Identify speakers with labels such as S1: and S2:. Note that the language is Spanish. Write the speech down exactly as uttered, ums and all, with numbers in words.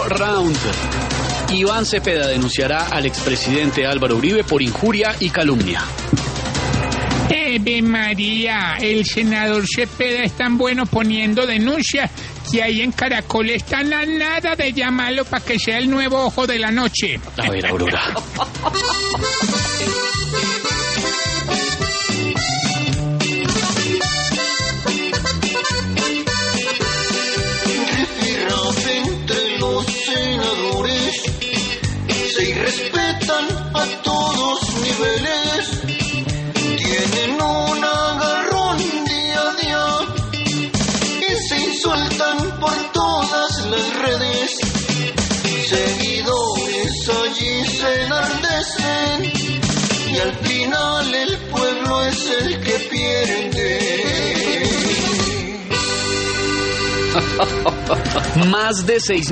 S1: round. Iván Cepeda denunciará al expresidente Álvaro Uribe por injuria y calumnia.
S2: Eve María, el senador Cepeda es tan bueno poniendo denuncias que ahí en Caracol están a nada de llamarlo para que sea el nuevo ojo de la noche.
S1: A ver, Aurora.
S3: Entre los senadores se irrespetan a todos niveles, tienen un agarrón día a día y se insultan por todas las redes. Seguidores allí se enardecen y al final el pueblo es el que pierde.
S1: Más de seis